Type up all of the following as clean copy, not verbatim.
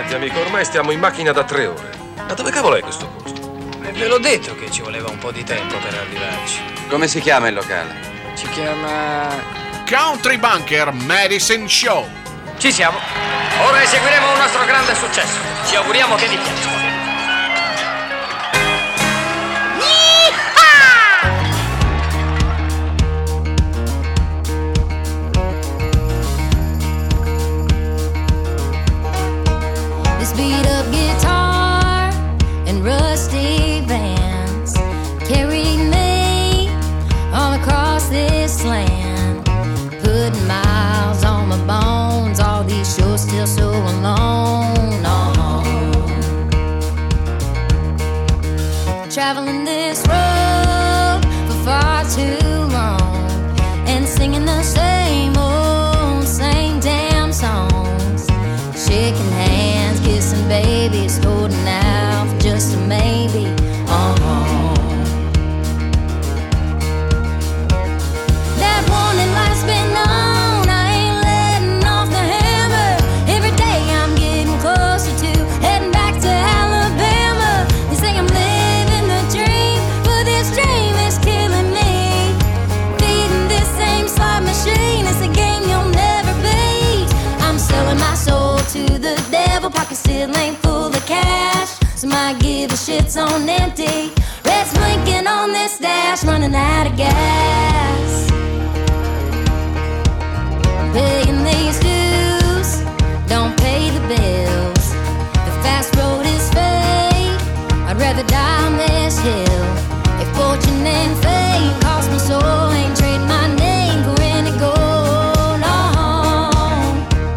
Senti amico, ormai stiamo in macchina da 3 ore. Ma dove cavolo è questo posto? Ve l'ho detto che ci voleva un po' di tempo per arrivarci. Come si chiama il locale? Si chiama... Country Bunker Medicine Show. Ci siamo. Ora eseguiremo un nostro grande successo. Ci auguriamo che vi piaccia. This beat up guitar and rusty bands carried me all across this land, putting miles on my bones. All these shows still so alone. Traveling this road for far too long and singing the same old, same damn songs, shaking hands, kissing babies, holding out for just a maybe. That warning light's been on, I ain't letting off the hammer. Every day I'm getting closer to heading back to Alabama. They say I'm living the dream, but this dream is killing me. Feeding this same slot machine, it's a game you'll never beat. I'm selling my soul to the devil, pocket still ain't full of cash, so my give a shit's on empty. Red's blinking on this dash, running out of gas. Paying these dues, don't pay the bills. The fast road is fate, I'd rather die on this hill. If fortune and fame cost me so, ain't trade my name for any gold. No.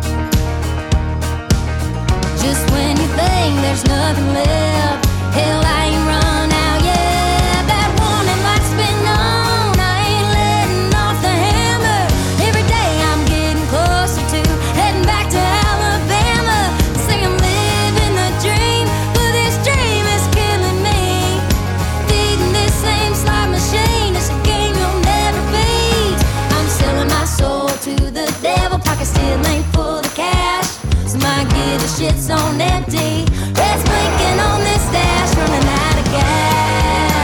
Just when you think there's nothing left, hell, I ain't run out yet. That warning light's been on, I ain't letting off the hammer. Every day I'm getting closer to heading back to Alabama. Say I'm living the dream, but this dream is killing me. Feeding this same slot machine, it's a game you'll never beat. I'm selling my soul to the devil, pocket still ain't full of cash, so my give a shit's on empty. Red's blinking on this dash, running out of gas.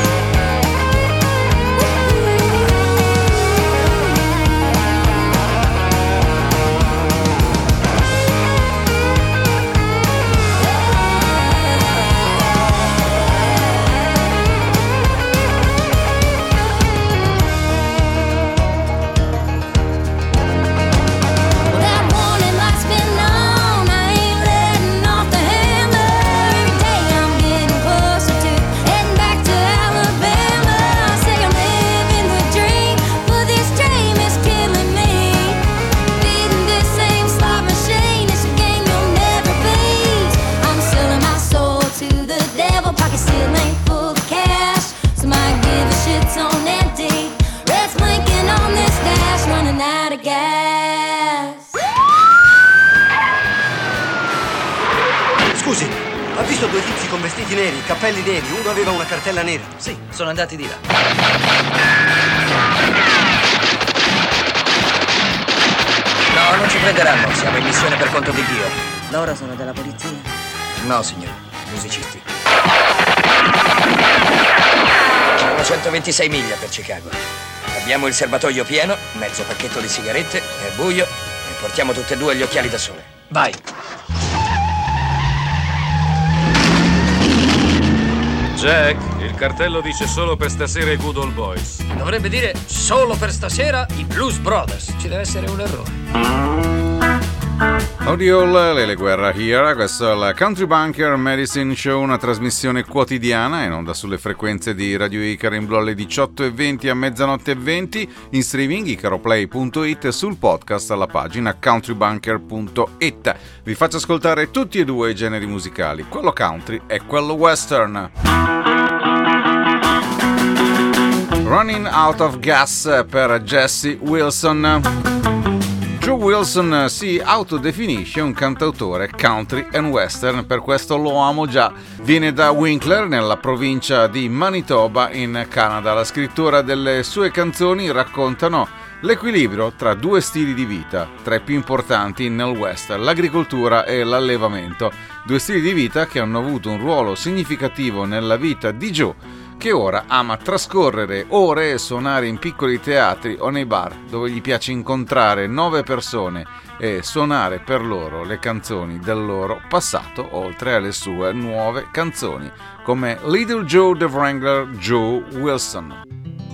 That warning light's been on, I ain't letting off the hammer. Every day I'm getting closer to heading back to Alabama. I say I'm living the dream, but this dream is killing me. Feeding this same slot machine, it's a game you'll never beat. I'm selling my soul to the devil, pocket still ain't full of cash, so my give a shit's on empty. Red's blinking on this dash, running out of gas. Scusi, ha visto due tizi con vestiti neri, cappelli neri, uno aveva una cartella nera? Sì, sono andati di là. No, non ci prenderanno, siamo in missione per conto di Dio. Loro sono della polizia? No, signore, musicisti. Sono 126 miglia per Chicago. Abbiamo il serbatoio pieno, mezzo pacchetto di sigarette, è buio e portiamo tutte e due gli occhiali da sole. Vai. Jack, il cartello dice solo per stasera i Good Old Boys. Dovrebbe dire solo per stasera i Blues Brothers. Ci deve essere un errore. Oddio, Lele Guerra here, questo è il Country Bunker Medicine Show, una trasmissione quotidiana in onda sulle frequenze di Radio Icaro in blu alle 18:20 a mezzanotte e 20, in streaming icaroplay.it e sul podcast alla pagina countrybunker.it. Vi faccio ascoltare tutti e due i generi musicali, quello country e quello western. Running Out of Gas per Jesse Wilson. Joe Wilson si autodefinisce un cantautore country and western, per questo lo amo già. Viene da Winkler, nella provincia di Manitoba in Canada. La scrittura delle sue canzoni raccontano L'equilibrio tra due stili di vita, tra i più importanti nel West, l'agricoltura e l'allevamento, due stili di vita che hanno avuto un ruolo significativo nella vita di Joe, che ora ama trascorrere ore e suonare in piccoli teatri o nei bar, dove gli piace incontrare nuove persone e suonare per loro le canzoni del loro passato, oltre alle sue nuove canzoni, come Little Joe the Wrangler, Joe Wilson.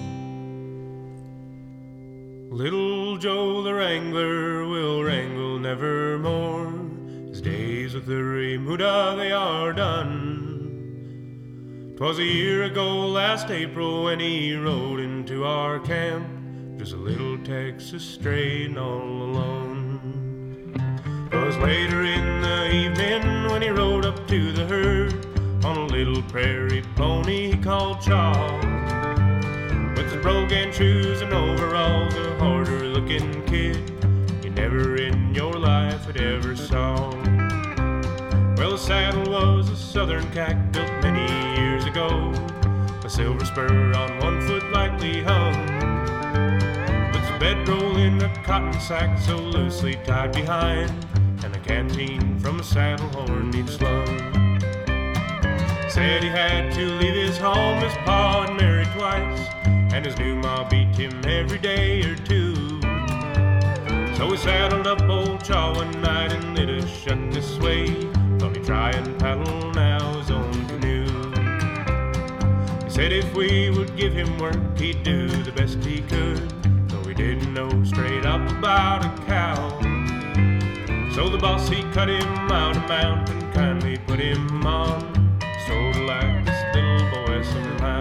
Little Joe the Wrangler will wrangle nevermore. His days with the remuda they are done. 'Twas a year ago last April when he rode into our camp, just a little Texas stray and all alone. 'Twas later in the evening when he rode up to the herd on a little prairie pony he called Charles. With his brogan shoes and overalls, a harder looking kid you never in your life had ever saw. Well, the saddle was a southern cack built many years ago, a silver spur on one foot lightly hung, with his bedroll in a cotton sack so loosely tied behind, and a canteen from a saddle horn he'd slung. Said he had to leave his home, his pa had married twice, and his new ma beat him every day or two. So he saddled up old Chaw one night and lit a shut this way. Thought he'd try and paddle now his own canoe. He said if we would give him work, he'd do the best he could, though he didn't know straight up about a cow. So the boss, he cut him out a mount and kindly put him on, sort of like this little boy somehow.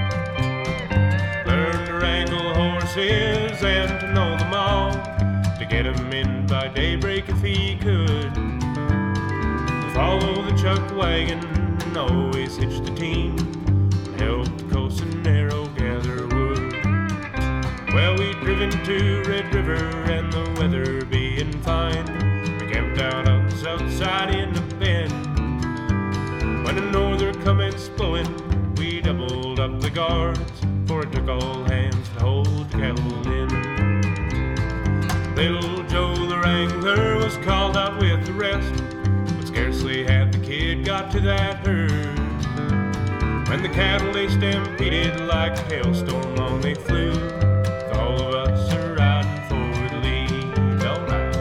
Horses and to know them all, to get them in by daybreak if he could. Follow the chuck wagon and always hitch the team, and help the coast and narrow gather wood. Well, we'd driven to Red River and the weather being fine, we camped out on the south side in the bend. When a norther commenced blowing, we doubled up the guards, for it took all hands to hold the cattle in. Little Joe the Wrangler was called out with the rest, but scarcely had the kid got to that herd, when the cattle they stampeded like a hailstorm on they flew, with all of us are riding for the lead. All right.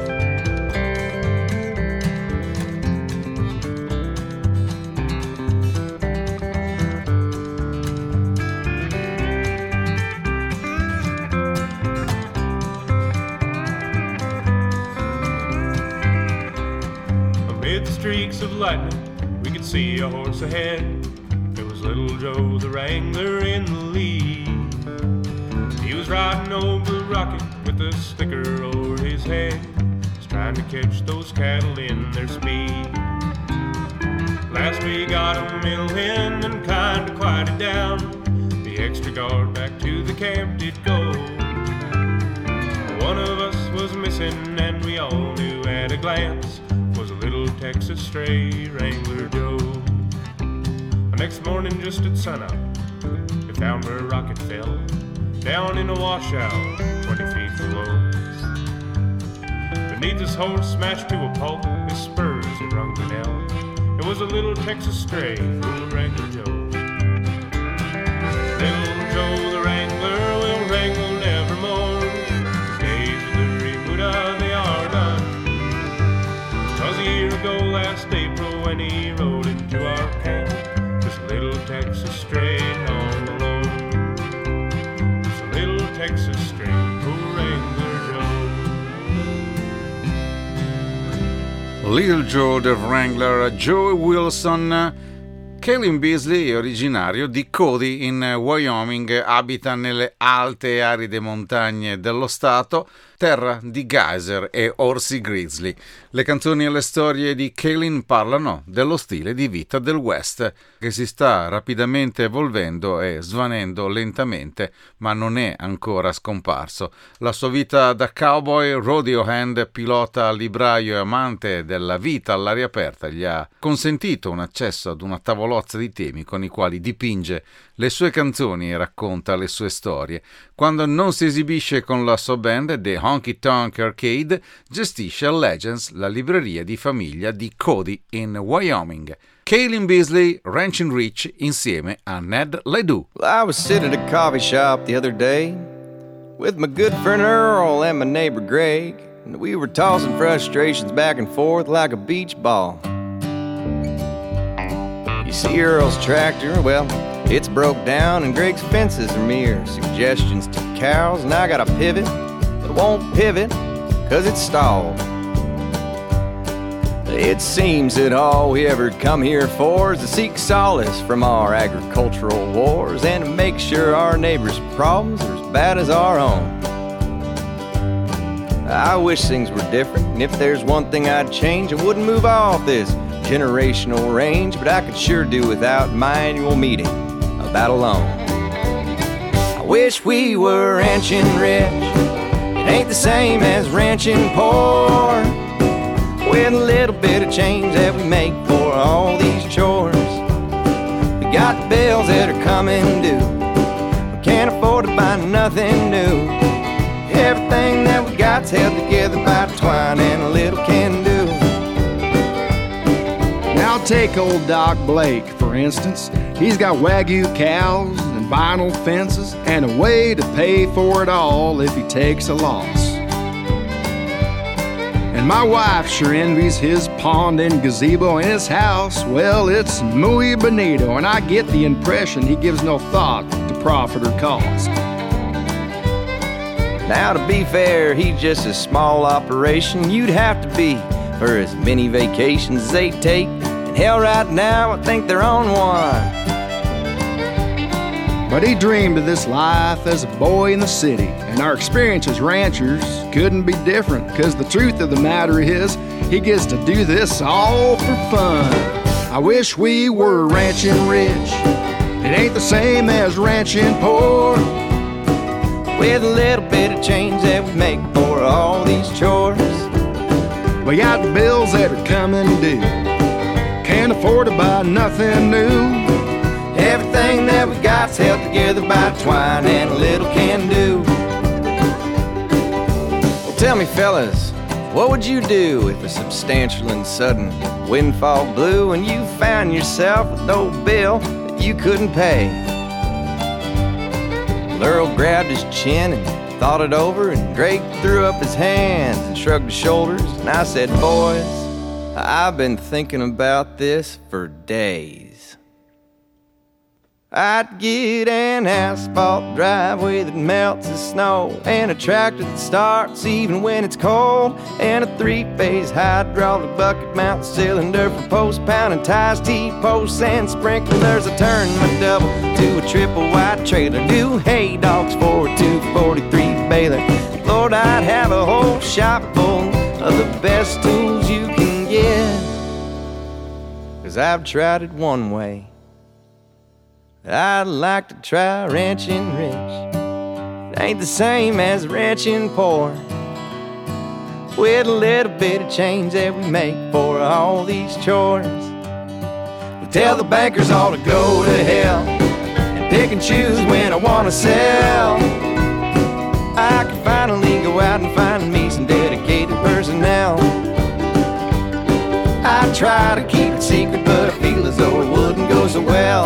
Streaks of lightning, we could see a horse ahead. It was little Joe the Wrangler in the lead. He was riding over the rocket with a sticker over his head, just trying to catch those cattle in their speed. Last we got 'em milling and kinda quieted down, the extra guard back to the camp did go. One of us was missing and we all knew at a glance, was a little Texas stray Wrangler Joe. The next morning just at sunup, we found where a rocket fell, down in a washout 20 feet below. Beneath his horse smashed to a pulp, his spurs had rung the knell. It was a little Texas stray, little Wrangler Joe. Little Joe the Wrangler will wrangle nevermore. His days with the remuda they are done. 'Twas a year ago last April when he rode into our camp, just a little Texas stray and all alone. Just a little Texas stray, old Wrangler Joe. Little Joe the Wrangler, Joe Wilson. Calvin Beasley è originario di Cody in Wyoming, abita nelle alte e aride montagne dello stato. terra di geyser e orsi grizzly. Le canzoni e le storie di Kaylin parlano dello stile di vita del West, che si sta rapidamente evolvendo e svanendo lentamente, ma non è ancora scomparso. La sua vita da cowboy, rodeo hand, pilota, libraio e amante della vita all'aria aperta gli ha consentito un accesso ad una tavolozza di temi con i quali dipinge le sue canzoni e racconta le sue storie. Quando non si esibisce con la sua band The Honky Tonk Arcade, gestisce a Legends la libreria di famiglia di Cody in Wyoming. Kaylin Beasley, Ranchin' Rich insieme a Ned Ledoux. Well, I was sitting at a coffee shop the other day with my good friend Earl and my neighbor Greg, and we were tossing frustrations back and forth like a beach ball. You see Earl's tractor, well, it's broke down, and Greg's fences are mere suggestions to cows, and I got a pivot, but it won't pivot 'cause it's stalled. It seems that all we ever come here for is to seek solace from our agricultural wars and to make sure our neighbors' problems are as bad as our own. I wish things were different, and if there's one thing I'd change, I wouldn't move off this generational range, but I could sure do without my annual meeting about a loan. I wish we were ranchin' rich. It ain't the same as ranchin' poor. With a little bit of change that we make for all these chores, we got bills that are coming due. We can't afford to buy nothing new. Everything that we got's held together by twine and a little can do. Now take old Doc Blake, for instance. He's got Wagyu cows and vinyl fences and a way to pay for it all if he takes a loss. And my wife sure envies his pond and gazebo and his house. Well, it's muy bonito, and I get the impression he gives no thought to profit or cost. Now, to be fair, he's just a small operation. You'd have to be for as many vacations as they take. And hell, right now, I think they're on one. But he dreamed of this life as a boy in the city, and our experience as ranchers couldn't be different, because the truth of the matter is, he gets to do this all for fun. I wish we were ranchin' rich. It ain't the same as ranchin' poor. With a little bit of change that we make for all these chores, we got the bills that are coming due. Can't afford to buy nothing new. Everything that we got's held together by twine and a little can do. Well, tell me, fellas, what would you do if a substantial and sudden windfall blew and you found yourself with no bill that you couldn't pay? Well, Earl grabbed his chin and thought it over, and Greg threw up his hands and shrugged his shoulders, and I said, boys, I've been thinking about this for days. I'd get an asphalt driveway that melts the snow, and a tractor that starts even when it's cold, and a 3-phase hydraulic bucket mount cylinder for post pounding ties, T-posts and sprinklers. I turn my double to a triple wide trailer, new hay dogs for a 243 baler. Lord, I'd have a whole shop full of the best tools you can get, 'cause I've tried it one way. I'd like to try ranchin' rich. It ain't the same as ranchin' poor. With a little bit of change that we make for all these chores, we tell the bankers all to go to hell and pick and choose when I wanna sell. I can finally go out and find me some dedicated personnel. I try to keep it secret, but I feel as though it wouldn't go so well.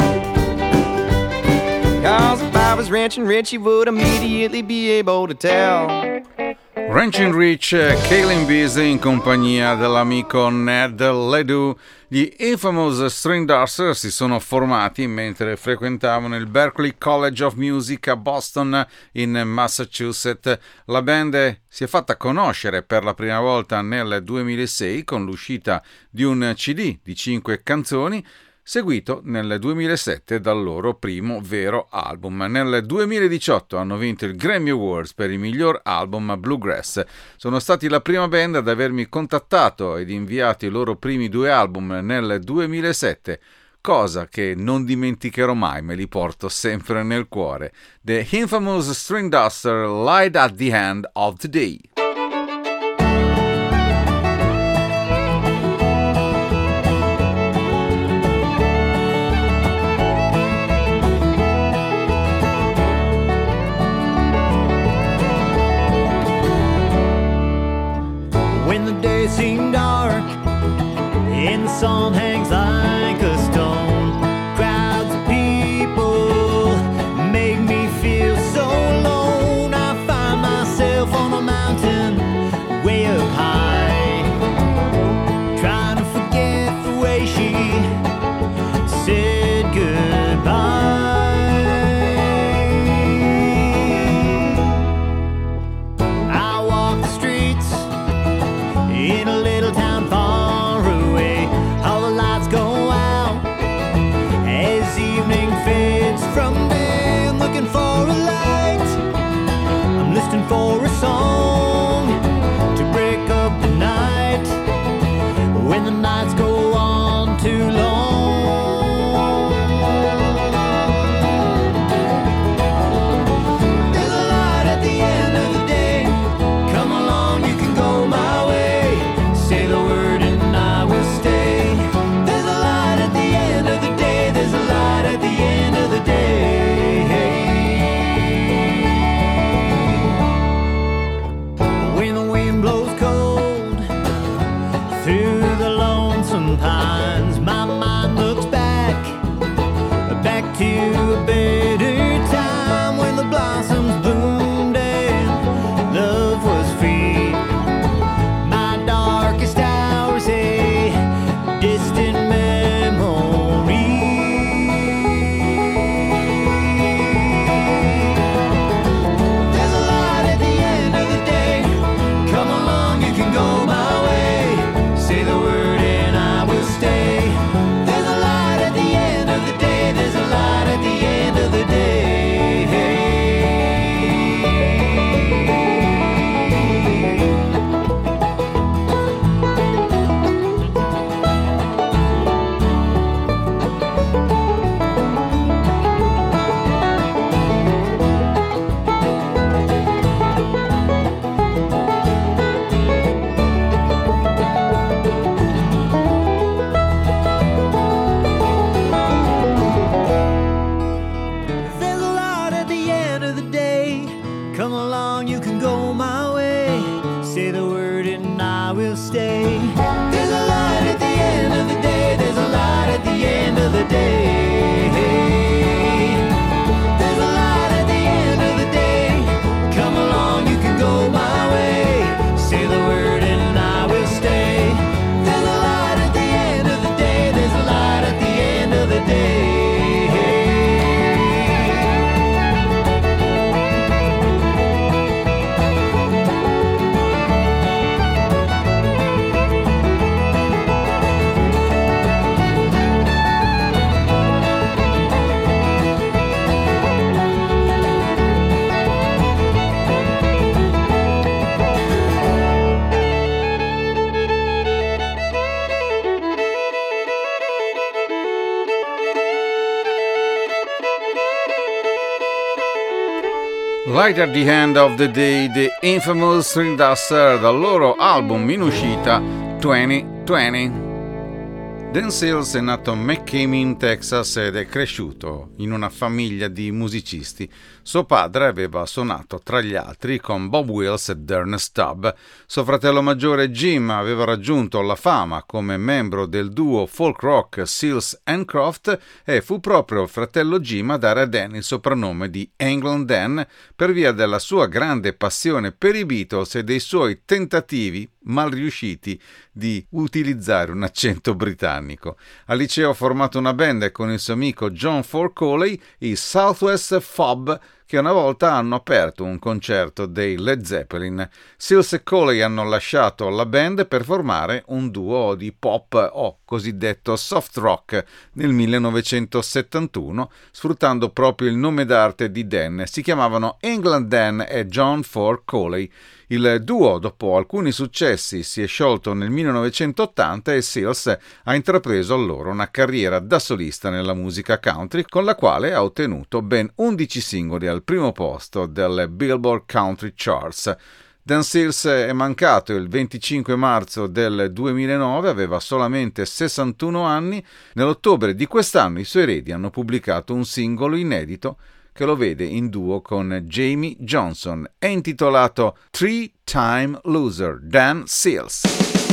'Cause if I was ranchin' rich, you would immediately be able to tell. Ranchin' Rich, Kaylin Beasley in compagnia dell'amico Ned Ledoux. Gli Infamous String Dancers si sono formati mentre frequentavano il Berklee College of Music a Boston in Massachusetts. La band si è fatta conoscere per la prima volta nel 2006 con l'uscita di un CD di 5 canzoni. seguito nel 2007 dal loro primo vero album. Nel 2018 hanno vinto il Grammy Awards per il miglior album bluegrass. Sono stati la prima band ad avermi contattato ed inviato i loro primi 2 album nel 2007, cosa che non dimenticherò mai, me li porto sempre nel cuore. The Infamous Stringduster, Light at the End of the Day. When the day seemed dark and the sun hangs like a stone, crowds of people make me feel so alone. I find myself on a mountain way up high, trying to forget the way she said goodbye. I walk the streets in a little town far away. All the lights go out as evening fades from day. I'm looking for a light, I'm listening for a song to break up the night when the nights go on too long. There's a light at the end of the day. Come along, you can go my way. Say the word and I will stay. There's a light at the end of the day. There's a light at the end of the day. When the wind blows cold through the lonesome pines, my mind looks back to a better time when the blossoms bloomed and love was free. My darkest hours a distant memory. There's a light at the end of the day. Come along, you can go my way. Say the word and I will stay. There's a light at the end of the day. There's a light at the end of the day. There's a light at the end of the day. Come along, you can go my way. Say the word and I will stay. There's a light at the end of the day. There's a light at the end of the day. There's a light at the end of the day. Come along, you can go my way. Say the word and I will stay. There's a light at the end of the day. There's a light at the end of the day. Light at the End of the Day, The Infamous Stringduster, dal loro album in uscita 2020. Dan Seals è nato a McCain, Texas, ed è cresciuto in una famiglia di musicisti. Suo padre aveva suonato tra gli altri con Bob Wills e Ernest Tubb. Suo fratello maggiore Jim aveva raggiunto la fama come membro del duo folk rock Seals and Croft e fu proprio il fratello Jim a dare a Dan il soprannome di England Dan per via della sua grande passione per i Beatles e dei suoi tentativi mal riusciti di utilizzare un accento britannico. Al liceo ha formato una band con il suo amico John Forcoley, i Southwest Fob, che che una volta hanno aperto un concerto dei Led Zeppelin. Seals e Coley hanno lasciato la band per formare un duo di pop o cosiddetto soft rock nel 1971, sfruttando proprio il nome d'arte di Dan. Si chiamavano England Dan e John Ford Coley. Il duo, dopo alcuni successi, si è sciolto nel 1980 e Seals ha intrapreso allora una carriera da solista nella musica country, con la quale ha ottenuto ben 11 singoli al primo posto delle Billboard Country Charts. Dan Seals è mancato il 25 marzo del 2009, aveva solamente 61 anni. Nell'ottobre di quest'anno i suoi eredi hanno pubblicato un singolo inedito che lo vede in duo con Jamie Johnson. È intitolato Three-Time Loser, Dan Seals.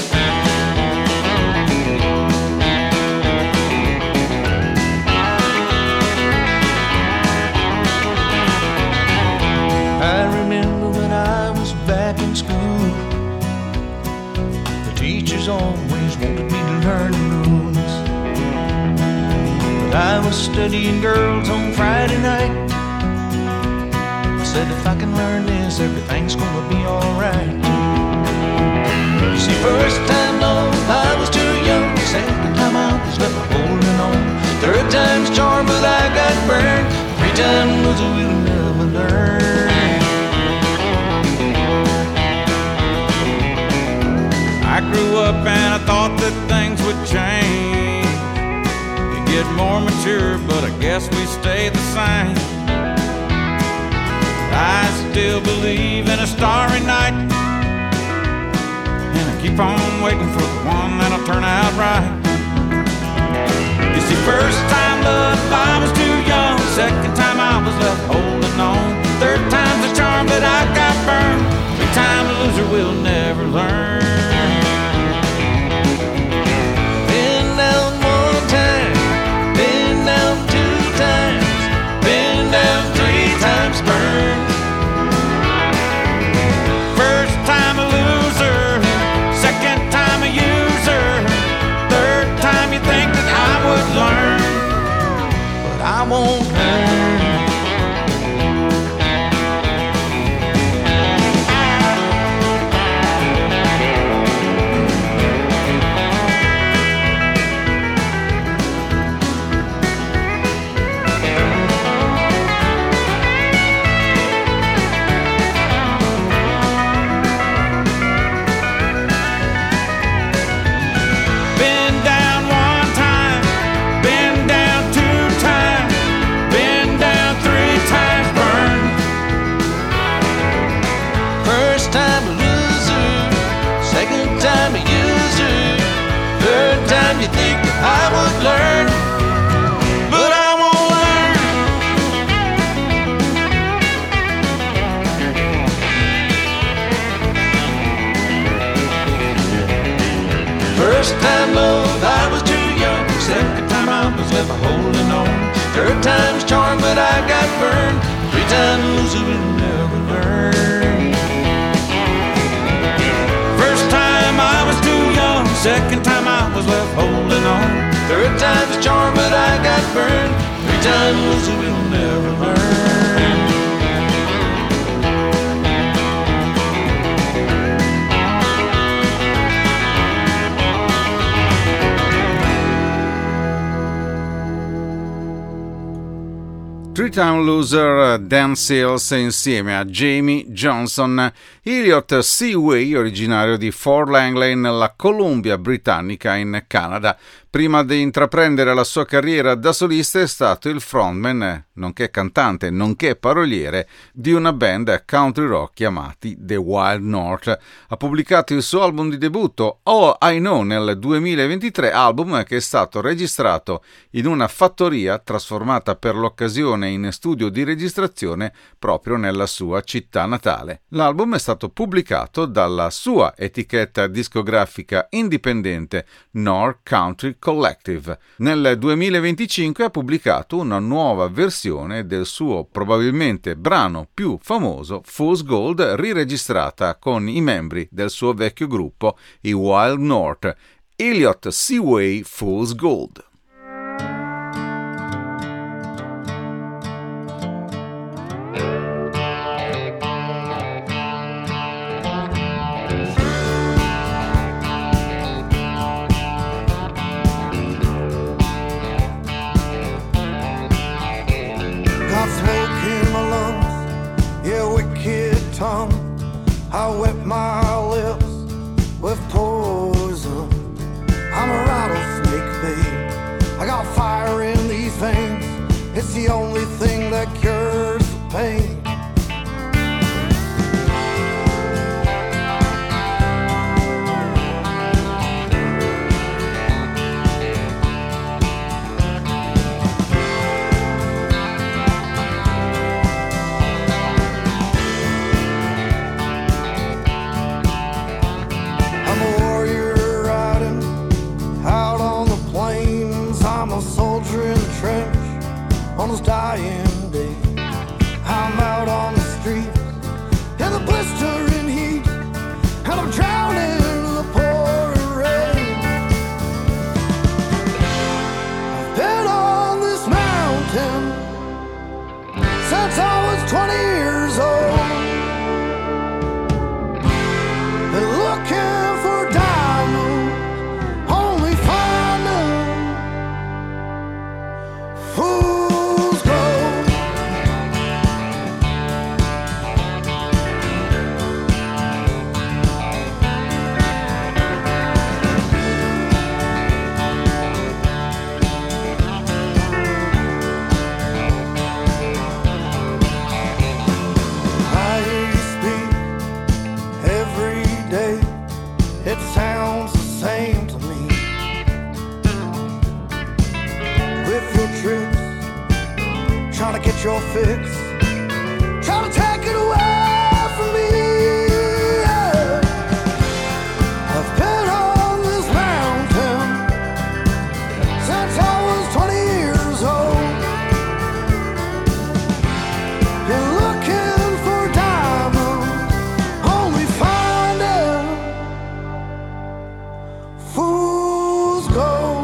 I remember when I was back in school, the teachers always wanted me to learn the rules. But I was studying girls on Friday night. I said if I can learn this, everything's gonna be alright. You see, first time love, I was too young. Second time I was left holding on. Third time's charm, but I got burned. 3-time loser will never learn. I grew up and I thought that things would change. You get more mature, but I guess we stay the same. I still believe in a starry night, and I keep on waiting for the one that'll turn out right. You see, first time love, I was too young. Second time I was left holding on. Third time's the charm, but I got burned. 3-time loser will never learn. Been down 1 time, been down 2 times, been down 3 times burned. First time a loser, second time a user, third time you think that I would learn, but I won't learn. You think that I would learn, but I won't learn. First time love, I was too young. Second time I was left holding on. Third time's charm, but I got burned. 3-time loser will never learn. first time I was too young, second time I was left holding on. Third time's a charm, but I got burned. 3-time loser will never learn. Three-time loser Dan Seals insieme a Jamie Johnson. Elliot Seaway, originario di Fort Langley nella Columbia Britannica in Canada. Prima di intraprendere la sua carriera da solista è stato il frontman, nonché cantante, nonché paroliere di una band country rock chiamati The Wild North. Ha pubblicato il suo album di debutto All I Know nel 2023, album che è stato registrato in una fattoria trasformata per l'occasione in studio di registrazione proprio nella sua città natale. L'album è stato pubblicato dalla sua etichetta discografica indipendente North Country Collective. Nel 2025 ha pubblicato una nuova versione del suo probabilmente brano più famoso, Fool's Gold, riregistrata con i membri del suo vecchio gruppo, i Wild North. Elliot Seaway, Fool's Gold. my lips with poison. I'm a rattlesnake, babe. I got fire in these veins. It's the only thing that cures the pain. On this dying day, I'm out on the street in the blistering heat, and I'm drowning in the pouring rain. I've been on this mountain since I was 20 years old. Been looking for diamonds, only find them fool's gold. I hear you speak every day. It sounds the same to me. With your tricks, trying to get your fix, trying to take it away from me. Yeah. I've been on this mountain since I was 20 years old. Been looking for diamonds, only finding fool's gold.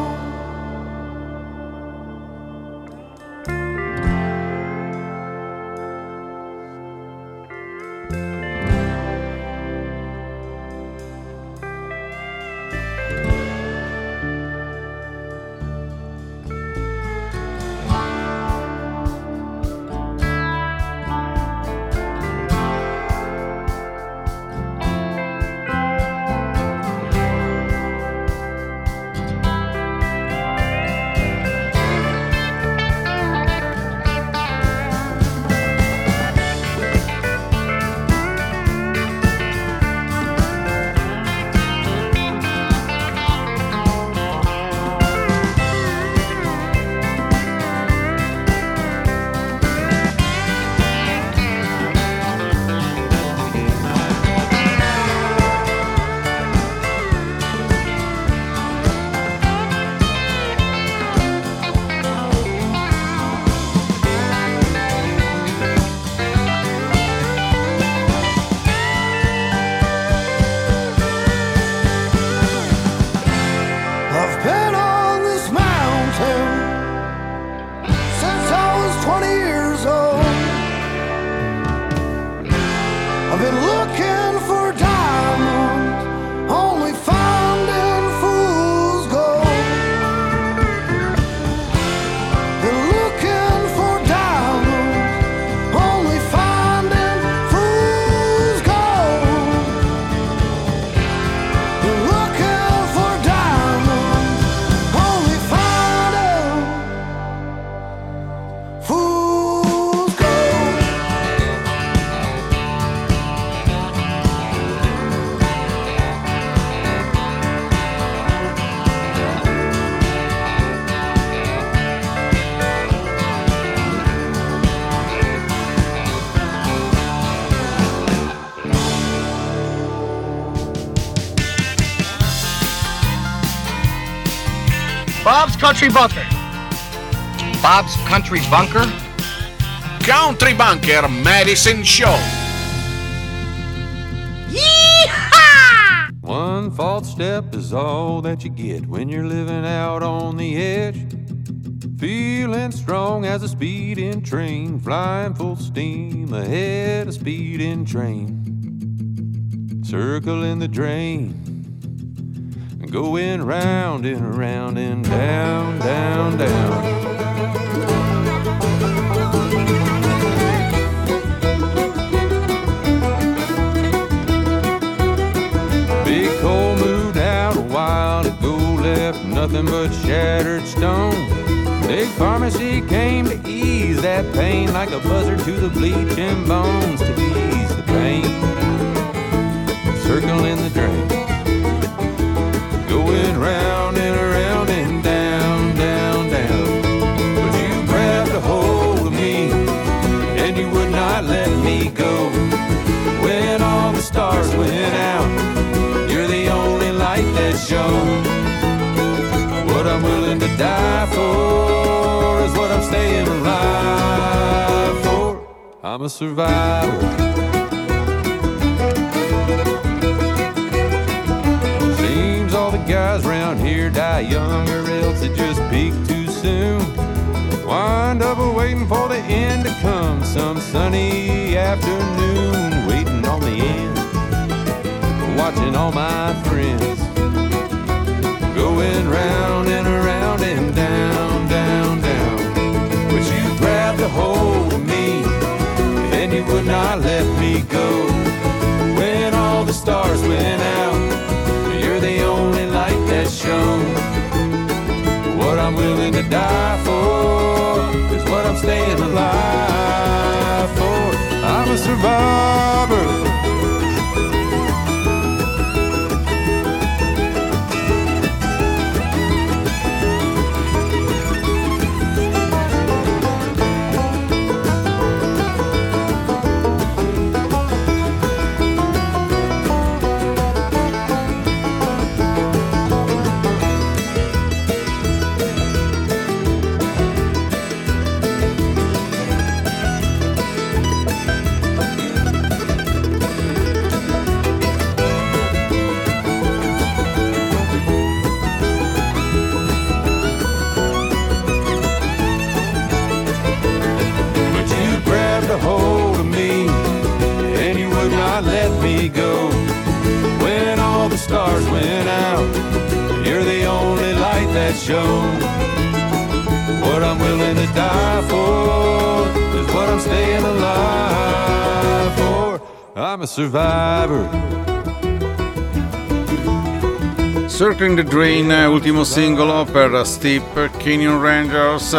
I've been on this mountain since I was 20 years old. I've been looking for diamonds, only finding fool's gold. Been looking for diamonds, only finding fool's gold. Been looking for diamonds, only finding fool's gold. Bob's Country Bunker. Bob's Country Bunker? Country Bunker Medicine Show. One false step is all that you get when you're living out on the edge. Feeling strong as a speeding train, flying full steam ahead, a speeding train. Circling the drain, going round and around and down, down, down. zone. Big pharmacy came to ease that pain like a buzzer to the bleaching bones to ease the pain. Circle in the drain, going round and around and down, down, down. But you grabbed a hold of me and you would not let me go. When all the stars went out, you're the only light that shone. What I'm willing to die for is what I'm staying alive for. I'm a survivor. Seems all the guys around here die young, or else it just peaked too soon. Wind up waiting for the end to come some sunny afternoon, waiting on the end, watching all my friends going round and around and down, down, down. But you grabbed a hold of me and you would not let me go. When all the stars went out, you're the only light that shone. What I'm willing to die for is what I'm staying alive for. I'm a survivor. Go. When all the stars went out, you're the only light that shone. What I'm willing to die for is what I'm staying alive for. I'm a survivor. Circling the Drain, ultimo singolo per Steep Canyon Rangers.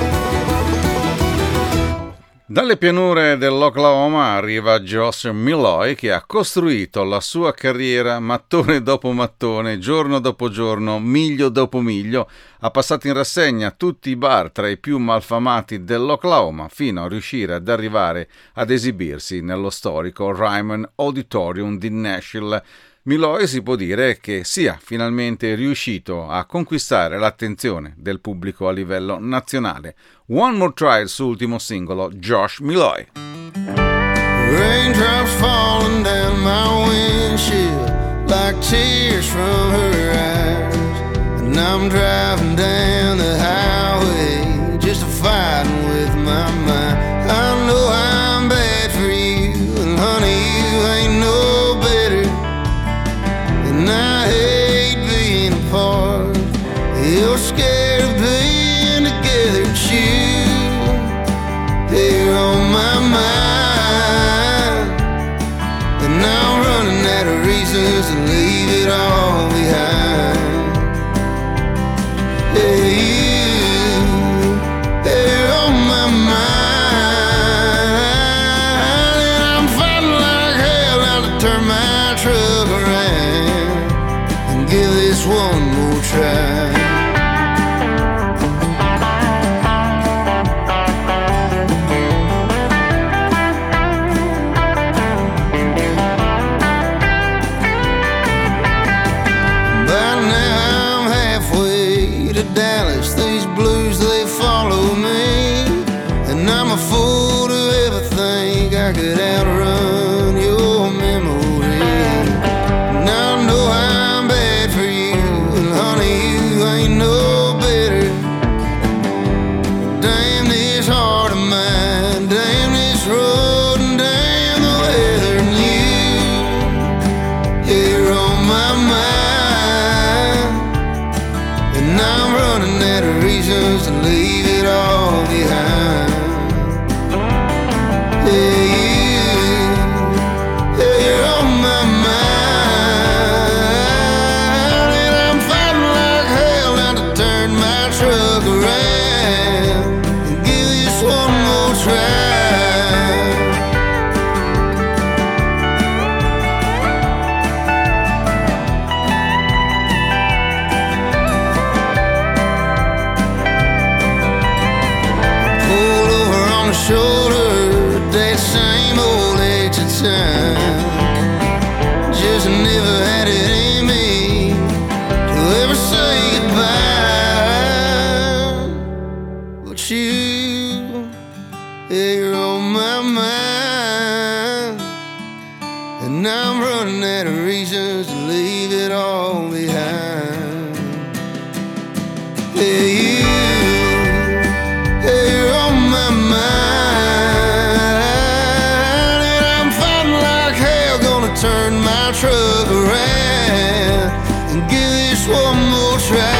Dalle pianure dell'Oklahoma arriva Josh Milloy, che ha costruito la sua carriera mattone dopo mattone, giorno dopo giorno, miglio dopo miglio. Ha passato in rassegna tutti i bar tra i più malfamati dell'Oklahoma fino a riuscire ad arrivare ad esibirsi nello storico Ryman Auditorium di Nashville. Milloy si può dire che sia finalmente riuscito a conquistare l'attenzione del pubblico a livello nazionale. One More Try, il suo ultimo singolo, Josh Milloy. Raindrops falling down my windshield like tears from her eyes, and I'm driving down the highway just fighting with my mind. I know I'm bad for you, and honey, you ain't no better. And I hate being apart. You're scared of being together, but you're on my mind. And I'm running out of reasons to leave it all behind. Yeah, you're on my mind. And I'm fighting like hell now to turn my truck around and give this one more try. Dallas, these blues, they follow me, and I'm a fool to ever think I could outrun your memory. And I know I'm bad for you, and honey, you ain't no better. Damn this heart of mine, damn this road, and damn the weather, and you're on my mind. And I'm running out of reasons to leave it all behind. Yeah, you're on my mind. And I'm fighting like hell now to turn my truck around shoulder, that same old exit sign. Just never had it in me to ever say goodbye. But you, yeah, you're on my mind, and I'm running out of reasons to leave it all behind. Yeah, you're on my mind, and I'm fighting like hell, gonna turn my truck around and give this one more try.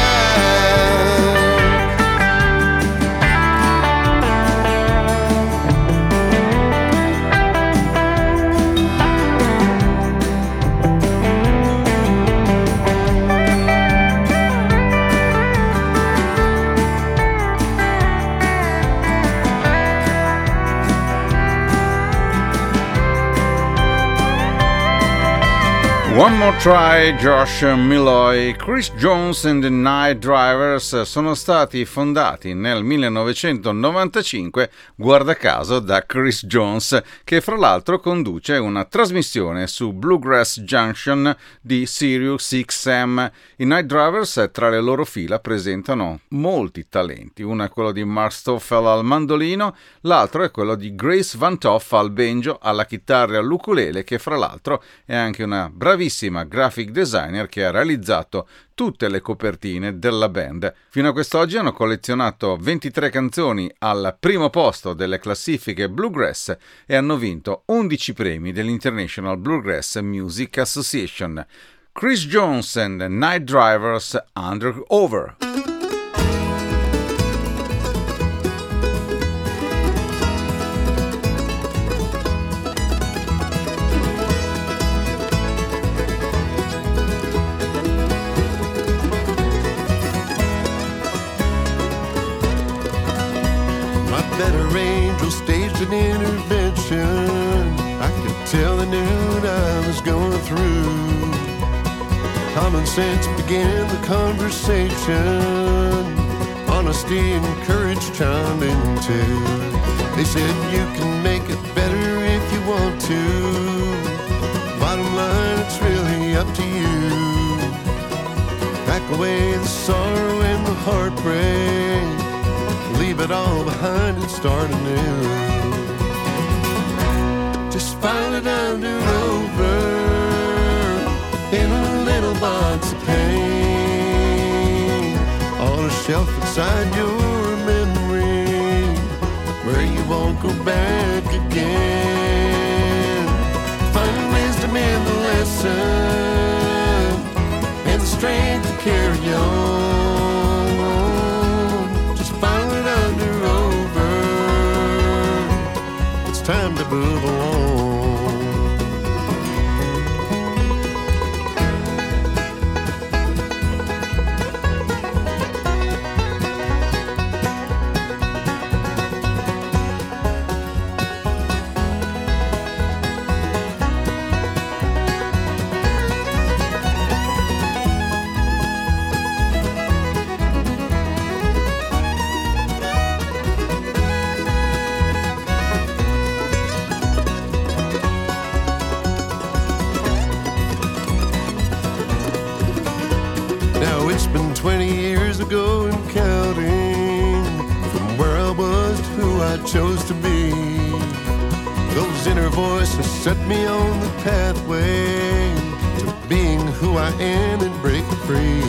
One More Try, Josh Milloy. Chris Jones and the Night Drivers sono stati fondati nel 1995, guarda caso, da Chris Jones, che fra l'altro conduce una trasmissione su Bluegrass Junction di Sirius XM. I Night Drivers tra le loro fila presentano molti talenti. Uno è quello di Mark Stoffel al mandolino, l'altro è quello di Grace Van Toff al banjo, alla chitarra e all'ukulele, che fra l'altro è anche una bravissima graphic designer che ha realizzato tutte le copertine della band. Fino a quest'oggi hanno collezionato 23 canzoni al primo posto delle classifiche Bluegrass e hanno vinto 11 premi dell'International Bluegrass Music Association. Chris Jones and the Night Drivers, Under Over. Better angel staged an intervention. I could tell they knew what I was going through. Common sense began the conversation. Honesty and courage chimed in too. They said you can make it better if you want to. Bottom line, it's really up to you. Pack away the sorrow and the heartbreak. Leave it all behind and start anew. Just file it under over in a little box of pain on a shelf inside your memory where you won't go back again. Find wisdom in the lesson and the strength to carry on. Time to move along. It's been 20 years ago and counting from where I was to who I chose to be. Those inner voices set me on the pathway to being who I am and break free.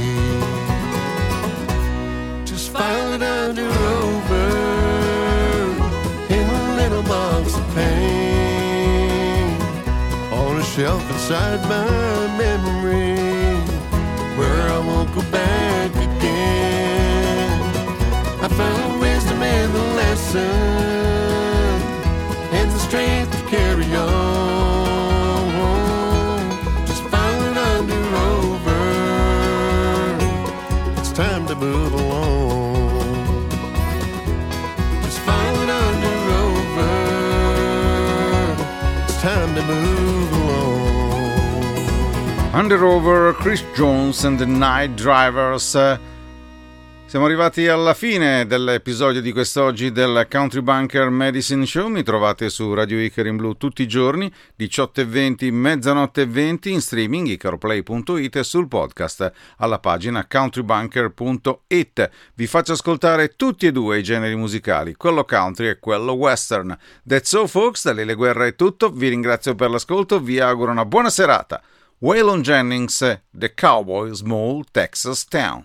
Just file it under over in a little box of pain on a shelf inside my memory where I won't go back again. I found wisdom in the lesson and the strength to carry on. Just file it under over. It's time to move along. Just file it under over. It's time to move along. Under Over, Chris Jones and the Night Drivers. Siamo arrivati alla fine dell'episodio di quest'oggi del Country Bunker Medicine Show. Mi trovate su Radio Icaro in Blu tutti i giorni, 18:20, mezzanotte e 20, in streaming icaroplay.it e sul podcast alla pagina countrybunker.it. Vi faccio ascoltare tutti e due i generi musicali, quello country e quello western. That's all folks, da Lele Guerra è tutto, vi ringrazio per l'ascolto, vi auguro una buona serata. Waylon Jennings, The Cowboy Small Texas Town.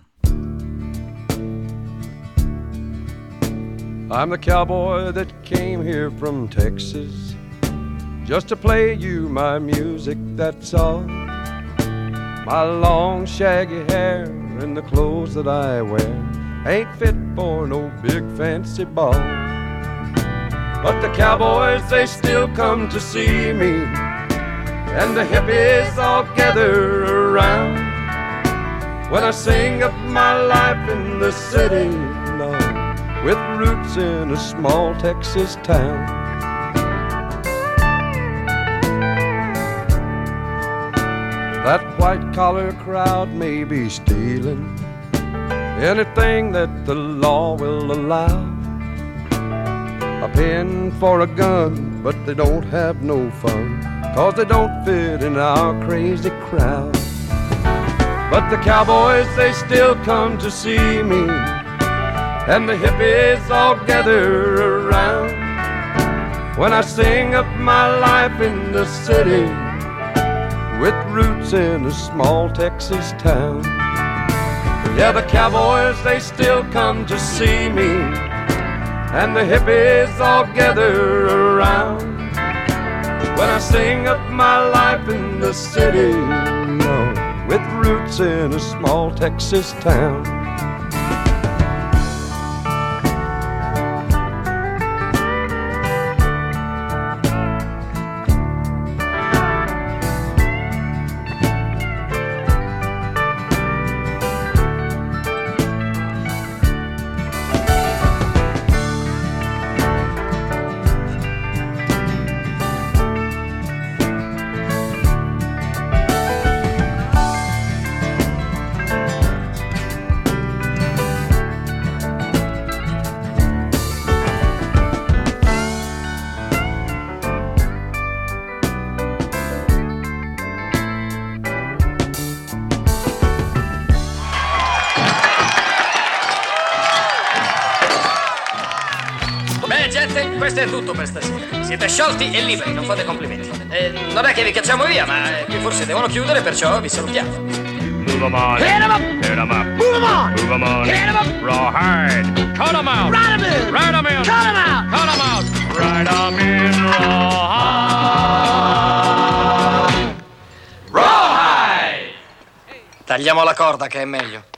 I'm the cowboy that came here from Texas just to play you my music, that's all. My long shaggy hair and the clothes that I wear ain't fit for no big fancy ball. But the cowboys, they still come to see me, and the hippies all gather around when I sing of my life in the city, Lord, with roots in a small Texas town. That white-collar crowd may be stealing anything that the law will allow. A pen for a gun, but they don't have no fun, 'cause they don't fit in our crazy crowd. But the cowboys, they still come to see me, and the hippies all gather around when I sing of my life in the city, with roots in a small Texas town. Yeah, the cowboys, they still come to see me, and the hippies all gather around when I sing of my life in the city, with roots in a small Texas town. Questo è tutto per stasera. Siete sciolti e liberi, non fate complimenti. Non è che vi cacciamo via, ma qui forse devono chiudere, perciò vi salutiamo. Move 'em on. Hit 'em up. Hit 'em up. Move 'em on. Move 'em on. Hit 'em up. Rawhide. Cut 'em out. Ride 'em in. Ride 'em in. Cut 'em out. Cut 'em out. Ride 'em in. Rawhide. Rawhide. Tagliamo la corda che è meglio.